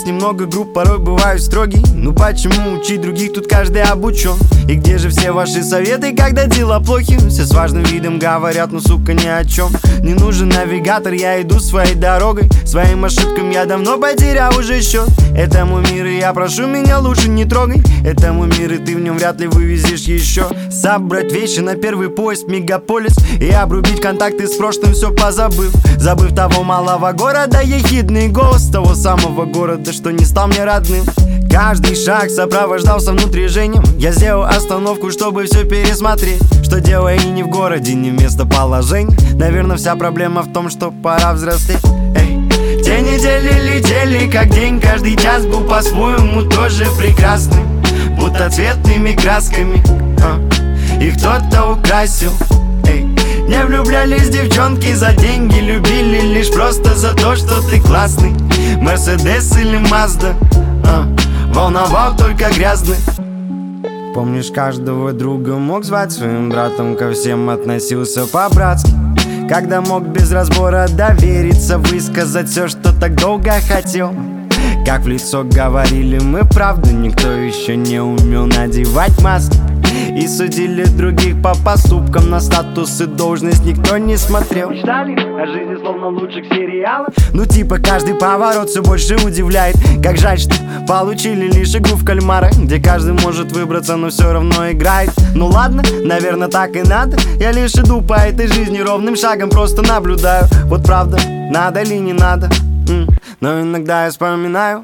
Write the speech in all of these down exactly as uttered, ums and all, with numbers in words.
нас немного групп, порой бываю строгий. Ну почему учить других, тут каждый обучен? И где же все ваши советы, когда дела плохи? Все с важным видом говорят, ну сука ни о чем. Не нужен навигатор, я иду своей дорогой. Своим ошибкам я давно потерял уже счет. Это мой мир, и я прошу, меня лучше не трогай. Это мой мир, и ты в нем вряд ли вывезешь еще. Собрать вещи на первый поезд в мегаполис и обрубить контакты с прошлым, все позабыв. Забыв того малого города, ехидный голос того самого города, что не стал мне родным. Каждый шаг сопровождался внутрижением. Я сделал остановку, чтобы все пересмотреть. Что дело и не в городе, не в местоположении. Наверное, вся проблема в том, что пора взрослеть. Эй. Те недели летели, как день, каждый час был по-своему тоже прекрасным, будто цветными красками, а, и кто-то украсил. Эй. Не влюблялись девчонки за деньги, любили лишь просто за то, что ты классный. Мерседес или Мазда, а, волновал только грязный. Помнишь, каждого друга мог звать своим братом, ко всем относился по-братски. Когда мог без разбора довериться, высказать все, что так долго хотел. Как в лицо говорили мы правду, никто еще не умел надевать маски. И судили других по поступкам, на статус и должность никто не смотрел. Мечтали о жизни словно лучших сериалов. Ну типа каждый поворот все больше удивляет. Как жаль, что получили лишь игру в кальмара, где каждый может выбраться, но все равно играет. Ну ладно, наверное так и надо. Я лишь иду по этой жизни ровным шагом, просто наблюдаю. Вот правда, надо ли не надо, М-м. но иногда я вспоминаю.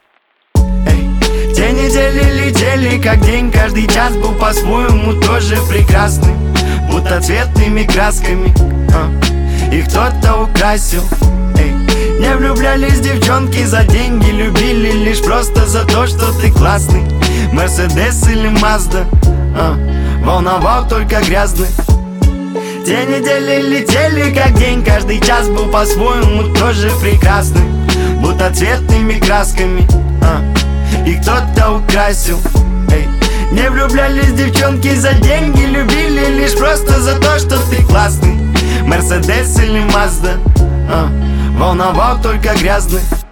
Те недели летели, как день, каждый час был по-своему тоже прекрасным, будто цветными красками, а, и кто-то украсил. Эй. Не влюблялись девчонки за деньги, любили лишь просто за то, что ты классный. Мерседес или Мазда, а, волновал только грязный. Те недели летели, как день, каждый час был по-своему тоже прекрасным, будто цветными красками, а, и кто-то украсил. Эй. Не влюблялись девчонки за деньги, любили лишь просто за то, что ты классный. Мерседес или Мазда, а, волновал только грязный.